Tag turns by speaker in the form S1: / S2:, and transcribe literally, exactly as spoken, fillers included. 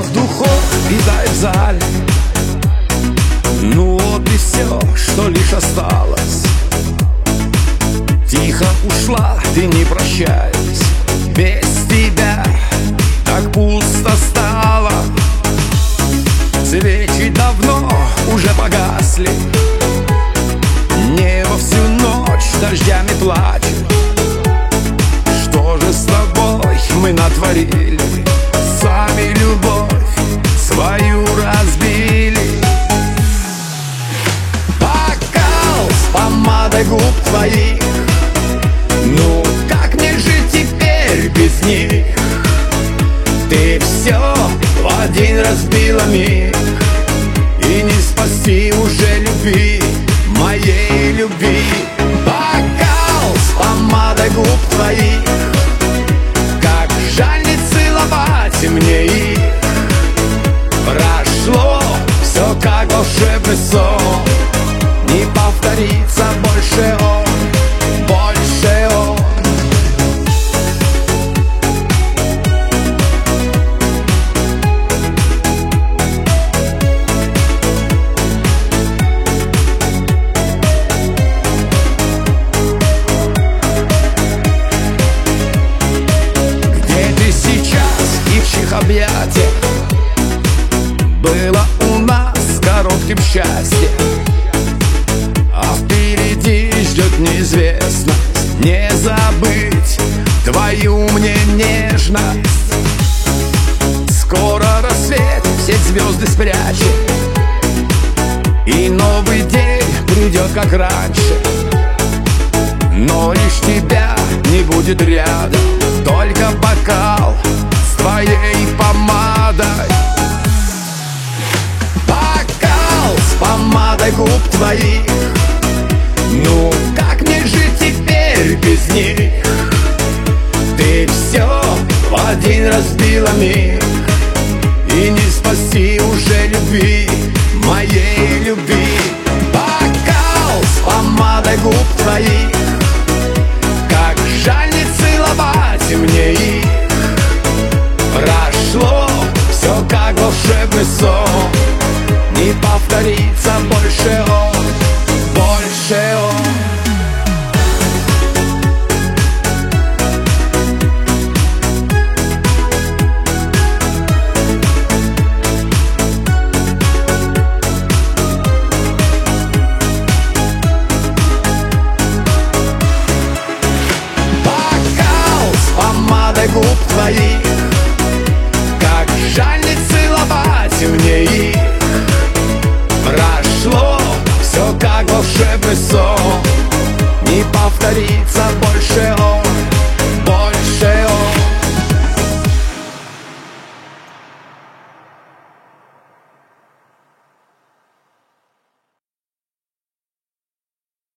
S1: Запах духов витает в зале. Ну вот и все, что лишь осталось. Тихо ушла, ты не прощаясь. Без тебя так пусто стало. Свечи давно уже погасли. Небо всю ночь дождями плачет. Что же с тобой мы натворили? Сами любовь свою разбили. Бокал с помадой губ твоих. Ну как мне жить теперь без них? Ты все в один разбила миг. И не спасти уже любви, моей любви. Бокал с помадой губ твоих. Как жаль не целовать мне их. Прошло все как волшебный сон. Не повторится больше он, больше он. Объятия было у нас коротким счастье, а впереди ждет неизвестность. Не забыть твою мне нежность. Скоро рассвет все звезды спрячет, и новый день придет как раньше. Но лишь тебя не будет рядом, только бокал с твоей помадой. Бокал с помадой губ твоих. Ну как мне жить теперь без них? Ты все в один разбила миг.